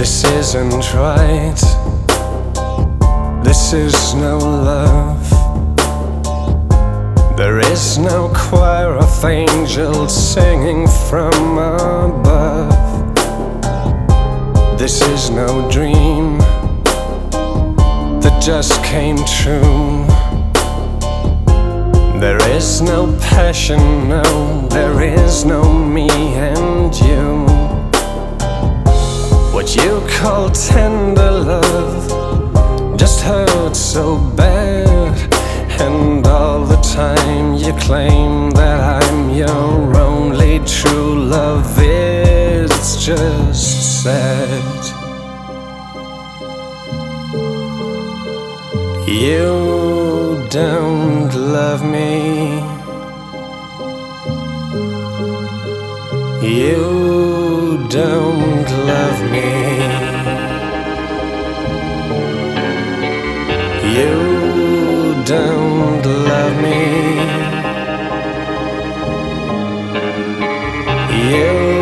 This isn't right. This is no love. There is no choir of angels singing from above. This is no dream that just came true. There is no passion, no, there is no me and you. What you call tender love just hurts so bad, and all the time you claim that I'm your only true love. It's just sad. You don't love me. You don't love me. You don't love me. You